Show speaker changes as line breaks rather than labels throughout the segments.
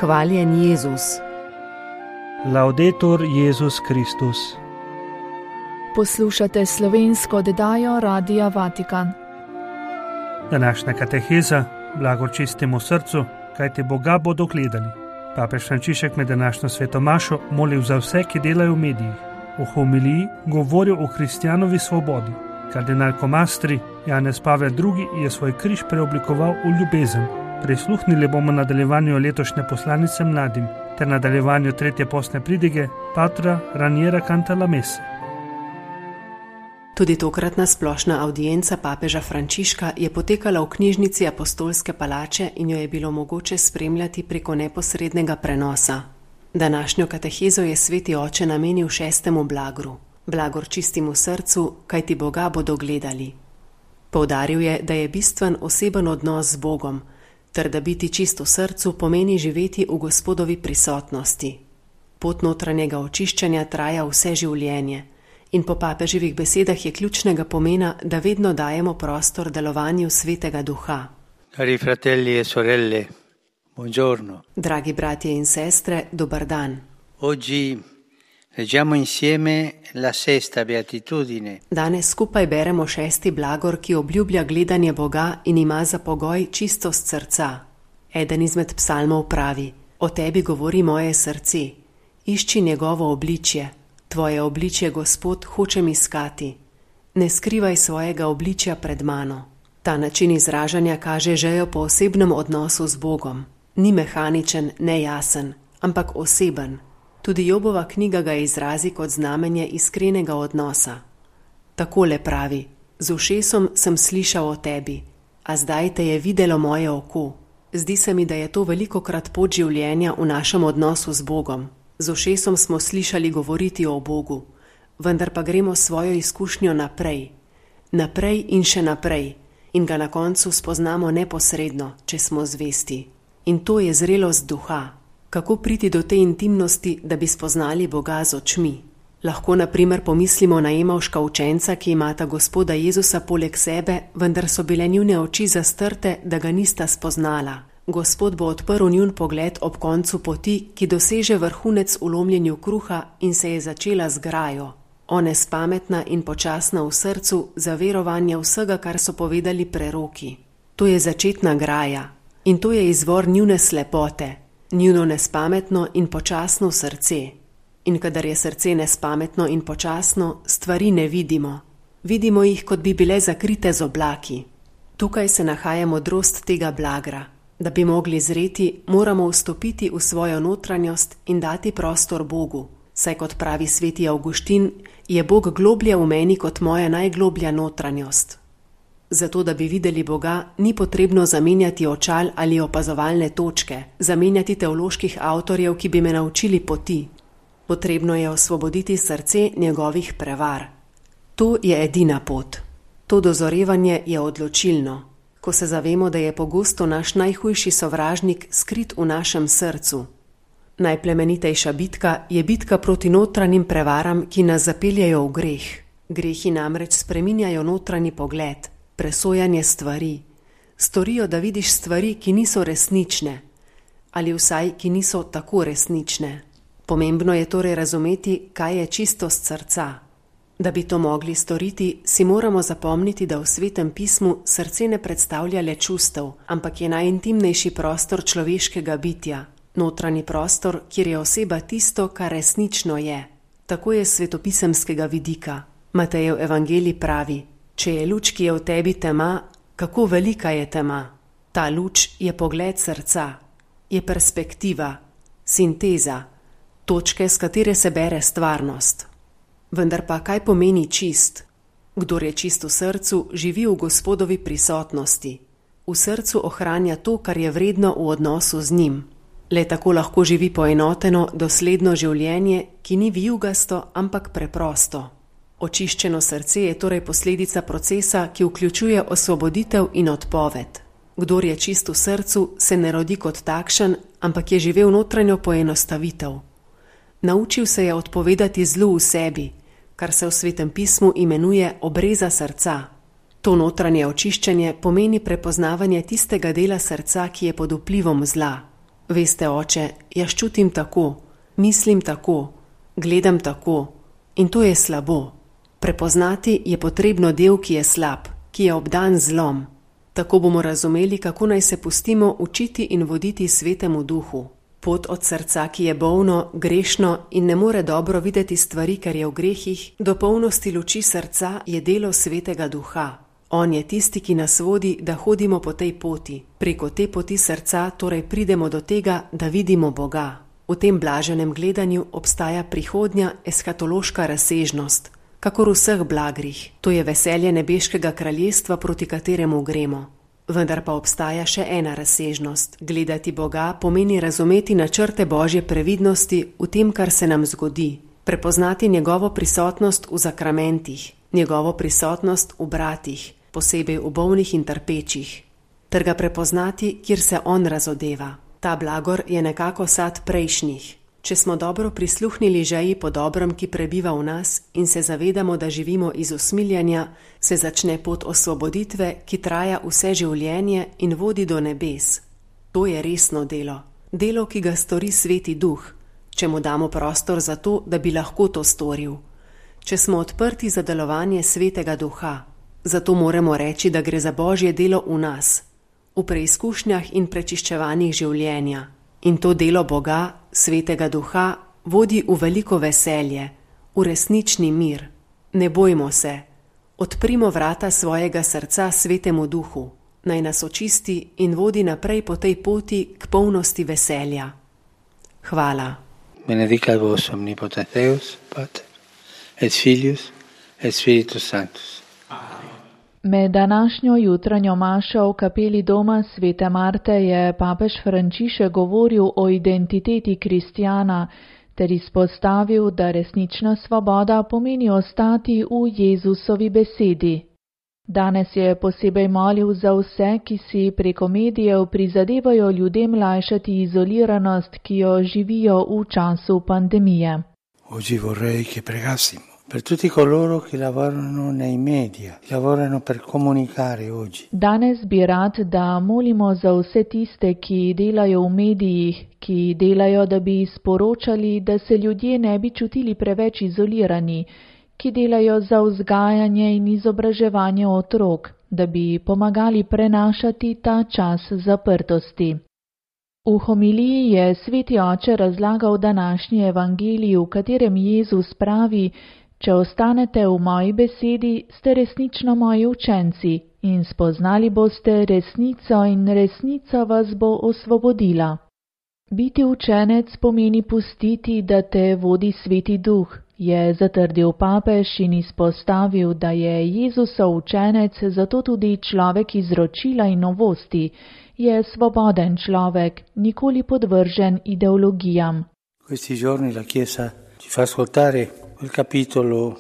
Hvaljen Jezus.
Laudetur Jezus Kristus.
Poslušate slovensko oddajo Radia Vatikan.
Današnja kateheza, blagor čistemu srcu, kajti Boga bodo gledali. Papež Frančišek med današnjo sveto mašo molil za vse, ki delajo v medijih. V homiliji govoril o kristjanovi svobodi. Kardinal Komastri Janez Pavel II je svoj križ preoblikoval v ljubezen. Prisluhnili bomo nadaljevanju letošnje poslanice mladim ter nadaljevanju tretje postne pridige Patra Raniera Cantalamesse.
Tudi tokratna splošna avdienca papeža Frančiška je potekala v knjižnici Apostolske palače in jo je bilo mogoče spremljati preko neposrednega prenosa. Današnjo katehezo je sveti oče namenil 6. blagru. Blagor čistemu srcu, kajti Boga bodo gledali. Poudaril je, da je bistven oseben odnos z Bogom, ter da biti čist v srcu pomeni živeti v Gospodovi prisotnosti. Pot notranjega očiščanja traja vse življenje in po papeževih besedah je ključnega pomena, da vedno dajemo prostor delovanju Svetega Duha.
Cari fratelli e sorelle, buongiorno.
Dragi bratje in sestre, dober dan.
Oggi leggiamo insieme la sesta beatitudine.
Danes skupaj beremo 6. blagor, ki obljublja gledanje Boga in ima za pogoj čistost srca. Eden izmed psalmov pravi: O tebi govori moje srce, išči njegovo obličje. Tvoje obličje, Gospod, hočem iskati. Ne skrivaj svojega obličja pred mano. Ta način izražanja kaže željo po osebnem odnosu z Bogom. Ni mehaničen, nejasen, ampak oseben. Tudi Jobova knjiga ga izrazi kot znamenje iskrenega odnosa. Takole pravi: Z ušesom sem slišal o tebi, a zdaj te je videlo moje oko. Zdi se mi, da je to velikokrat pot življenja v našem odnosu z Bogom. Z ušesom smo slišali govoriti o Bogu, vendar pa gremo svojo izkušnjo naprej. Naprej in še naprej in ga na koncu spoznamo neposredno, če smo zvesti. In to je zrelost duha. Kako priti do te intimnosti, da bi spoznali Boga z očmi? Lahko na primer pomislimo na Emavška učenca, ki imata Gospoda Jezusa poleg sebe, vendar so bile njune oči zastrte, da ga nista spoznala. Gospod bo odprl njun pogled ob koncu poti, ki doseže vrhunec v lomljenju kruha in se je začela z grajo. Ona je spametna in počasna v srcu za verovanje vsega, kar so povedali preroki. To je začetna graja in to je izvor njune slepote, njuno nespametno in počasno srce. In kadar je srce nespametno in počasno, stvari ne vidimo. Vidimo jih, kot bi bile zakrite z oblaki. Tukaj se nahaja modrost tega blagra. Da bi mogli zreti, moramo vstopiti v svojo notranjost in dati prostor Bogu. Saj kot pravi sveti Avguštin, je Bog globlje v meni kot moja najgloblja notranjost. Zato, da bi videli Boga, ni potrebno zamenjati očal ali opazovalne točke, zamenjati teoloških avtorjev, ki bi me naučili poti. Potrebno je osvoboditi srce njegovih prevar. To je edina pot. To dozorevanje je odločilno. Ko se zavemo, da je pogosto naš najhujši sovražnik skrit v našem srcu. Najplemenitejša bitka je bitka proti notranjim prevaram, ki nas zapeljajo v greh. Grehi namreč spreminjajo notranji pogled, presojanje stvari. Storijo, da vidiš stvari, ki niso resnične, ali vsaj, ki niso tako resnične. Pomembno je torej razumeti, kaj je čistost srca. Da bi to mogli storiti, si moramo zapomniti, da v Svetem pismu srce ne predstavlja le čustev, ampak je najintimnejši prostor človeškega bitja, notranji prostor, kjer je oseba tisto, kar resnično je. Tako je s svetopisemskega vidika. Matejev evangelij pravi: Če je luč, ki je v tebi tema, kako velika je tema? Ta luč je pogled srca, je perspektiva, sinteza, točke, s katere se bere stvarnost. Vendar pa kaj pomeni čist? Kdor je čist v srcu, živi v Gospodovi prisotnosti. V srcu ohranja to, kar je vredno v odnosu z njim. Le tako lahko živi poenoteno, dosledno življenje, ki ni vijugasto, ampak preprosto. Očiščeno srce je torej posledica procesa, ki vključuje osvoboditev in odpoved. Kdor je čist v srcu, se ne rodi kot takšen, ampak je živel notranjo poenostavitev. Naučil se je odpovedati zlu v sebi, kar se v Svetem pismu imenuje obreza srca. To notranje očiščenje pomeni prepoznavanje tistega dela srca, ki je pod vplivom zla. Veste, oče, jaz čutim tako, mislim tako, gledam tako in to je slabo. Prepoznati je potrebno del, ki je slab, ki je obdan zlom. Tako bomo razumeli, kako naj se pustimo učiti in voditi Svetemu Duhu. Pot od srca, ki je bolno, grešno in ne more dobro videti stvari, ker je v grehih, do polnosti luči srca je delo Svetega Duha. On je tisti, ki nas vodi, da hodimo po tej poti. Preko te poti srca torej pridemo do tega, da vidimo Boga. V tem blaženem gledanju obstaja prihodnja eskatološka razsežnost, kakor v vseh blagrih. To je veselje nebeškega kraljestva, proti kateremu gremo. Vendar pa obstaja še ena razsežnost. Gledati Boga pomeni razumeti načrte Božje previdnosti v tem, kar se nam zgodi. Prepoznati njegovo prisotnost v zakramentih, njegovo prisotnost v bratih, posebej v bolnih in trpečih, ter ga prepoznati, kjer se on razodeva. Ta blagor je nekako sad prejšnjih. Če smo dobro prisluhnili žeji po dobrem, ki prebiva v nas in se zavedamo, da živimo iz usmiljanja, se začne pot osvoboditve, ki traja vse življenje in vodi do nebes. To je resno delo. Delo, ki ga stori Sveti Duh, če mu damo prostor za to, da bi lahko to storil. Če smo odprti za delovanje Svetega Duha, zato moramo reči, da gre za Božje delo v nas, v preizkušnjah in prečiščevanjih življenja. In to delo Boga, Svetega Duha, vodi v veliko veselje, v resnični mir. Ne bojmo se, odprimo vrata svojega srca Svetemu Duhu, naj nas očisti in vodi naprej po tej poti k polnosti veselja. Hvala.
Benedicat vos omnipotens Deus, Pater, et Filius, et Spiritus Sanctus.
Med današnjo jutranjo mašo v kapeli doma Svete Marte je papež Frančišek govoril o identiteti kristjana ter izpostavil, da resnična svoboda pomeni ostati v Jezusovi besedi. Danes je posebej molil za vse, ki si preko medijev prizadevajo ljudem lajšati izoliranost, ki jo živijo v času pandemije.
Oggi vorrei che pregassimo per tutti coloro che lavorano nei media, lavorano per comunicare oggi.
Danes bi rad, da molimo za vse tiste, ki delajo v medijih, ki delajo, da bi sporočali, da se ljudje ne bi čutili preveč izolirani, ki delajo za vzgajanje in izobraževanje otrok, da bi pomagali prenašati ta čas zaprtosti. V homiliji je Sveti Oče razlagal današnji evangelij, v katerem Jezus pravi: Če ostanete v moji besedi, ste resnično moji učenci in spoznali boste resnico in resnica vas bo osvobodila. Biti učenec pomeni pustiti, da te vodi Sveti Duh, je zatrdil papež in izpostavil, da je Jezusov učenec zato tudi človek izročila in novosti, je svoboden človek, nikoli podvržen ideologijam.
Questi giorni la Chiesa ci fa ascoltare il capitolo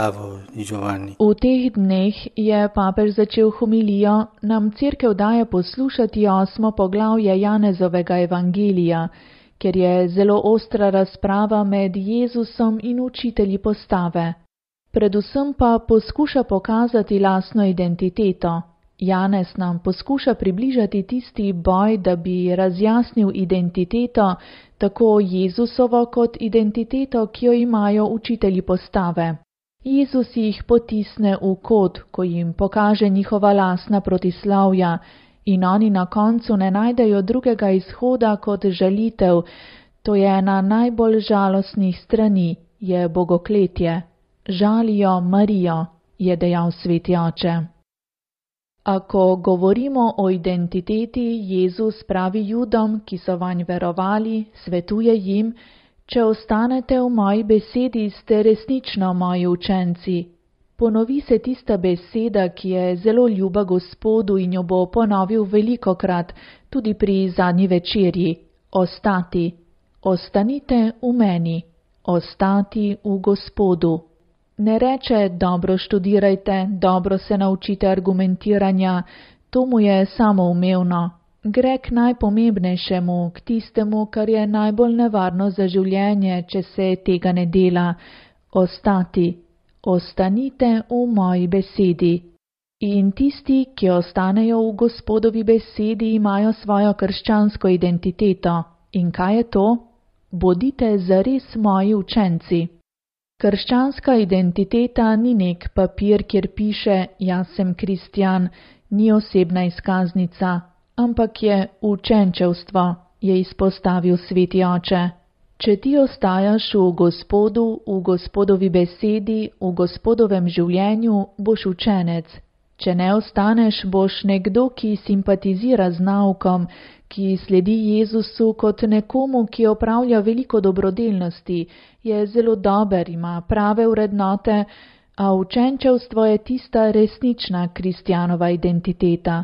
8 di Giovanni.
V teh dneh je papež začel homilijo, nam Cerkev daje poslušati 8. poglavje Janezovega evangelija, ker je zelo ostra razprava med Jezusom in učitelji postave. Predvsem pa poskuša pokazati lastno identiteto. Janez nam poskuša približati tisti boj, da bi razjasnil identiteto, tako Jezusovo kot identiteto, ki jo imajo učitelji postave. Jezus jih potisne v kot, ko jim pokaže njihova lastna protislavja, in oni na koncu ne najdejo drugega izhoda kot žalitev. To je ena najbolj žalostnih strani, je bogokletje. Žalijo Marijo, je dejal Sveti Oče. A ko govorimo o identiteti, Jezus pravi Judom, ki so vanj verovali, svetuje jim: Če ostanete v moji besedi, ste resnično moji učenci. Ponovi se tista beseda, ki je zelo ljuba Gospodu in jo bo ponovil velikokrat, tudi pri zadnji večerji: ostati. Ostanite v meni, ostati v Gospodu. Ne reče: dobro študirajte, dobro se naučite argumentiranja, to mu je samoumevno. Gre k najpomembnejšemu, k tistemu, kar je najbolj nevarno za življenje, če se tega ne dela: ostati. Ostanite v moji besedi. In tisti, ki ostanejo v Gospodovi besedi, imajo svojo krščansko identiteto. In kaj je to? Bodite zares moji učenci. Krščanska identiteta ni nek papir, kjer piše jaz sem kristjan, ni osebna izkaznica, ampak je učenčevstvo, je izpostavil sveti oče. Če ti ostajaš v Gospodu, v Gospodovi besedi, v Gospodovem življenju, boš učenec. Če ne ostaneš, boš nekdo, ki simpatizira z naukom, ki sledi Jezusu kot nekomu, ki opravlja veliko dobrodelnosti, je zelo dober, ima prave vrednote, a učenčevstvo je tista resnična kristjanova identiteta.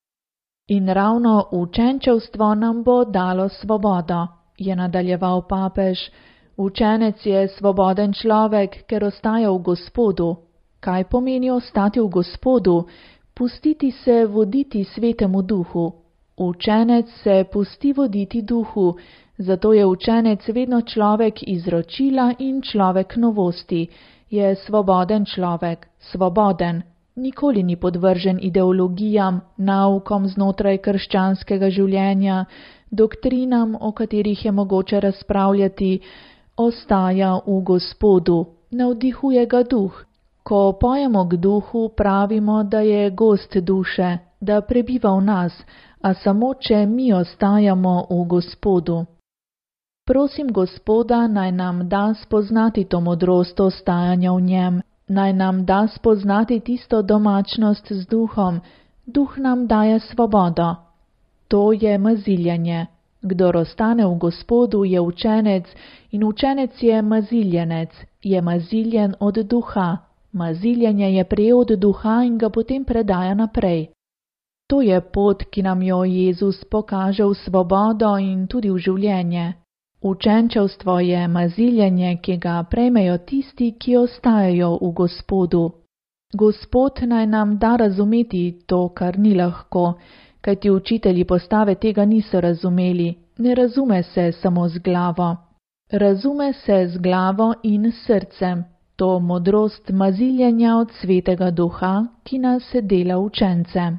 In ravno učenčevstvo nam bo dalo svobodo, je nadaljeval papež. Učenec je svoboden človek, ker ostaja v Gospodu. Kaj pomeni ostati v Gospodu? Pustiti se voditi Svetemu Duhu. Učenec se pusti voditi Duhu, zato je učenec vedno človek izročila in človek novosti. Je svoboden človek, svoboden. Nikoli ni podvržen ideologijam, naukom znotraj krščanskega življenja, doktrinam, o katerih je mogoče razpravljati. Ostaja v Gospodu, navdihuje ga Duh. Ko pojemo k Duhu, pravimo, da je gost duše, da prebiva v nas, a samo če mi ostajamo v Gospodu. Prosim Gospoda, naj nam da spoznati to modrost ostajanja v njem, naj nam da spoznati tisto domačnost z Duhom. Duh nam daje svobodo. To je maziljanje. Kdor ostane v Gospodu, je učenec in učenec je maziljenec, je maziljen od Duha. Maziljenje je prejel od Duha in ga potem predaja naprej. To je pot, ki nam jo Jezus pokaže v svobodo in tudi v življenje. Učenčevstvo je maziljenje, ki ga prejmejo tisti, ki ostajajo v Gospodu. Gospod naj nam da razumeti to, kar ni lahko, kajti učitelji postave tega niso razumeli. Ne razume se samo z glavo. Razume se z glavo in srcem. To modrost maziljenja od Svetega Duha, ki nas dela učence.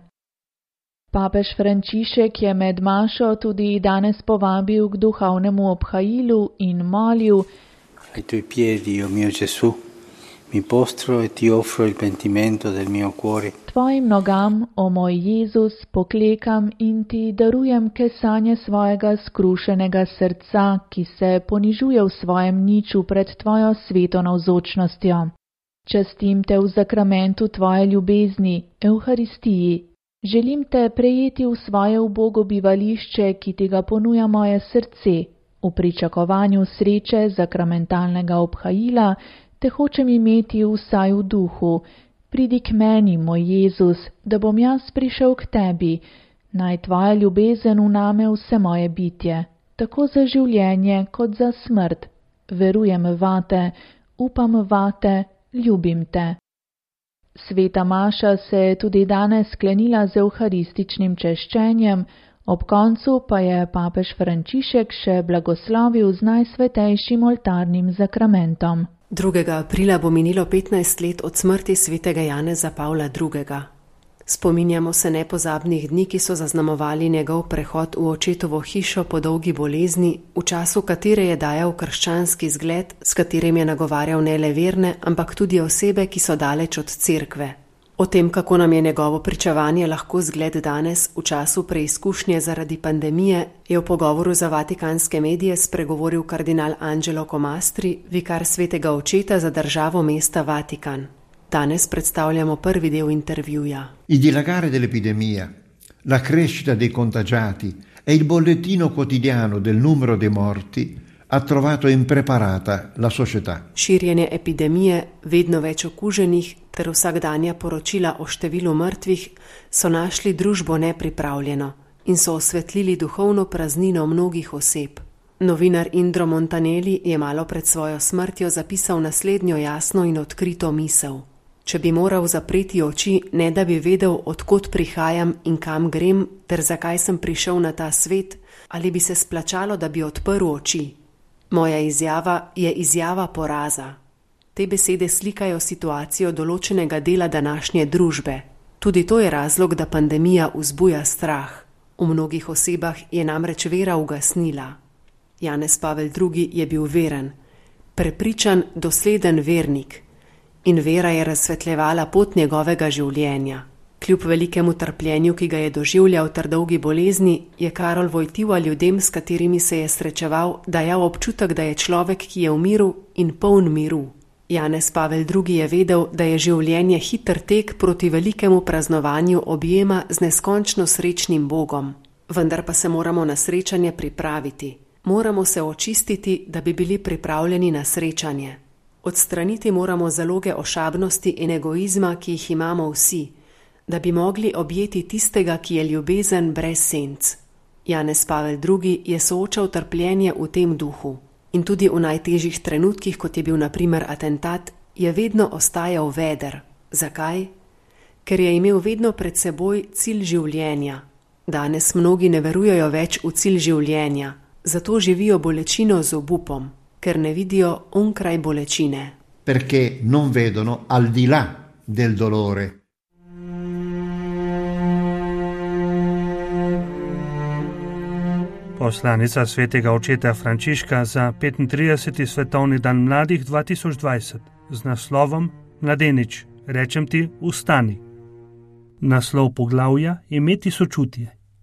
Papež Frančišek je med mašo tudi danes povabil k duhovnemu obhajilu in molil:
Ai tuoi piedi, o mio Gesù, mi postro e ti offro il pentimento del mio cuore.
Tvojim nogam, o moj Jezus, poklekam in ti darujem kesanje svojega skrušenega srca, ki se ponižuje v svojem niču pred tvojo sveto navzočnostjo. Častim te v zakramentu tvoje ljubezni, Evharistiji. Želim te prejeti v svoje ubogo bivališče, ki ti ga ponuja moje srce. V pričakovanju sreče zakramentalnega obhajila te hočem imeti vsaj v duhu. Pridi k meni, moj Jezus, da bom jaz prišel k tebi. Naj tvoja ljubezen vname vse moje bitje, tako za življenje kot za smrt. Verujem vate, upam vate, ljubim te. Sveta maša se je tudi danes sklenila z evharističnim češčenjem, ob koncu pa je papež Frančišek še blagoslovil z najsvetejšim oltarnim zakramentom.
2. aprila bo minilo 15 let od smrti svetega Janeza Pavla II. Spominjamo se nepozabnih dni, ki so zaznamovali njegov prehod v očetovo hišo po dolgi bolezni, v času katere je dajal krščanski zgled, s katerim je nagovarjal ne le verne, ampak tudi osebe, ki so daleč od cerkve. O tem, kako nam je njegovo pričevanje lahko zgled danes, v času preizkušnje zaradi pandemije, je v pogovoru za vatikanske medije spregovoril kardinal Angelo Comastri, vikar svetega očeta za državo mesta Vatikan. Danes predstavljamo prvi del intervjuja.
Il dilagare dell'epidemia, la crescita dei contagiati e il bollettino quotidiano del numero dei morti ha trovato impreparata la società.
Širjenje epidemije, vedno več okuženih ter vsakdanja poročila o številu mrtvih so našli družbo nepripravljeno in so osvetlili duhovno praznino mnogih oseb. Novinar Indro Montanelli je malo pred svojo smrtjo zapisal naslednjo jasno in odkrito misel. Če bi moral zapreti oči, ne da bi vedel, odkot prihajam in kam grem, ter zakaj sem prišel na ta svet, ali bi se splačalo, da bi odprl oči. Moja izjava je izjava poraza. Te besede slikajo situacijo določenega dela današnje družbe. Tudi to je razlog, da pandemija vzbuja strah. V mnogih osebah je namreč vera ugasnila. Janez Pavel II. Je bil veren, prepričan, dosleden vernik in vera je razsvetljevala pot njegovega življenja. Kljub velikemu trpljenju, ki ga je doživljal ter dolgi bolezni, je Karol Wojtyła ljudem, s katerimi se je srečeval, dajal občutek, da je človek, ki je v miru in poln miru. Janez Pavel II. Je vedel, da je življenje hiter tek proti velikemu praznovanju objema z neskončno srečnim Bogom. Vendar pa se moramo na srečanje pripraviti. Moramo se očistiti, da bi bili pripravljeni na srečanje. Odstraniti moramo zaloge ošabnosti in egoizma, ki jih imamo vsi, da bi mogli objeti tistega, ki je ljubezen brez senc. Janez Pavel II. Je soočal trpljenje v tem duhu in tudi v najtežjih trenutkih, kot je bil na primer atentat, je vedno ostajal veder. Zakaj? Ker je imel vedno pred seboj cilj življenja. Danes mnogi ne verujejo več v cilj življenja, zato živijo bolečino z obupom, ker ne vidijo onkraj bolečine.
Perché non vedono al di là del dolore.
Poslanica svetega očeta Frančiška za 35. svetovni dan mladih 2020 z naslovom Mladenič, rečem ti, vstani. Naslov poglavja Imeti sočutje.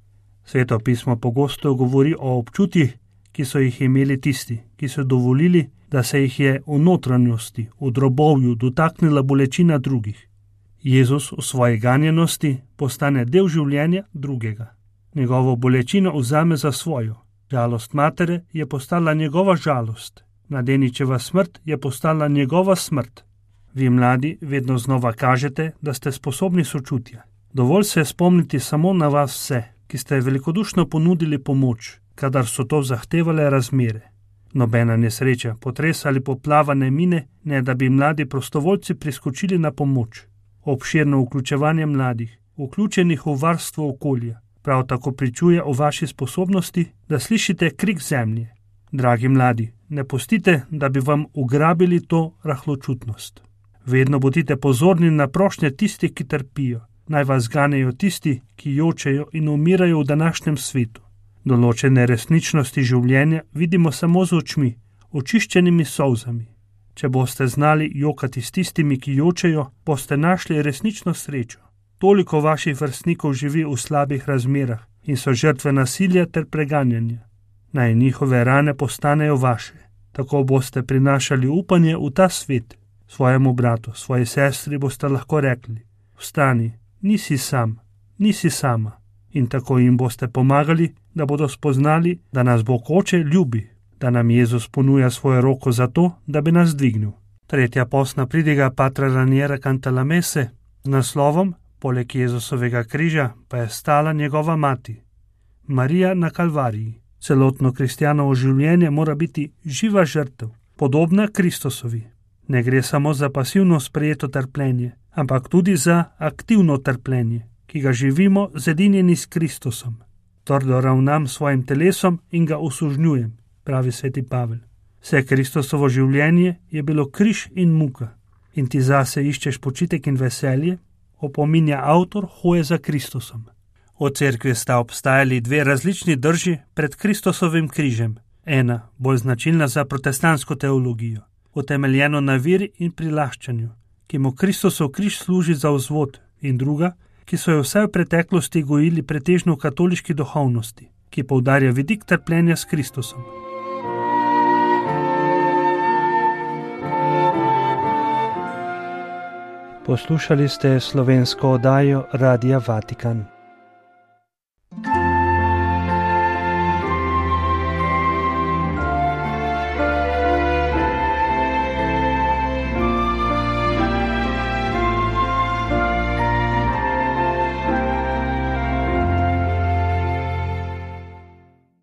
Sveto pismo pogosto govori o občutjih, ki so jih imeli tisti, ki so dovolili, da se jih je v notranjosti, v drobovju dotaknila bolečina drugih. Jezus v svoji ganjenosti postane del življenja drugega. Njegovo bolečino vzame za svojo. Žalost matere je postala njegova žalost. Mladeničeva smrt je postala njegova smrt. Vi mladi vedno znova kažete, da ste sposobni sočutja. Dovolj se je spomniti samo na vas vse, ki ste velikodušno ponudili pomoč, kadar so to zahtevale razmere. Nobena nesreča, potres ali poplava ne mine, ne da bi mladi prostovoljci priskočili na pomoč. Obširno vključevanje mladih, vključenih v varstvo okolja, prav tako pričuje o vaši sposobnosti, da slišite krik zemlje. Dragi mladi, ne pustite, da bi vam ugrabili to rahločutnost. Vedno bodite pozorni na prošnje tistih, ki trpijo. Naj vas ganejo tisti, ki jočejo in umirajo v današnjem svetu. Določene resničnosti življenja vidimo samo z očmi, očiščenimi solzami. Če boste znali jokati s tistimi, ki jočejo, boste našli resnično srečo. Toliko vaših vrstnikov živi v slabih razmerah in so žrtve nasilja ter preganjanja. Naj njihove rane postanejo vaše. Tako boste prinašali upanje v ta svet. Svojemu bratu, svoji sestri boste lahko rekli: vstani, nisi sam, nisi sama. In tako jim boste pomagali, da bodo spoznali, da nas Bog Oče ljubi, da nam Jezus ponuja svojo roko za to, da bi nas dvignil. Tretja postna pridiga Patra Raniera Cantalamesse z naslovom Poleg Jezusovega križa pa je stala njegova mati, Marija na Kalvariji. Celotno kristjanovo življenje mora biti živa žrtev, podobna Kristusovi. Ne gre samo za pasivno sprejeto trpljenje, ampak tudi za aktivno trpljenje, ki ga živimo zedinjeni s Kristusom. Trdo ravnam svojim telesom in ga usužnjujem, pravi sveti Pavel. Vse Kristusovo življenje je bilo križ in muka. In ti zase iščeš počitek in veselje, opominja avtor hoje za Kristusom. V cerkvi sta obstajali dve različni drži pred Kristusovim križem. Ena, bolj značilna za protestantsko teologijo, utemeljeno na veri in prilaščanju, ki mu Kristusov križ služi za vzvod, in druga, ki so jo vse v preteklosti gojili pretežno v katoliški duhovnosti, ki poudarja vidik trpljenja s Kristusom. Poslušali ste slovensko oddajo Radia Vatikan.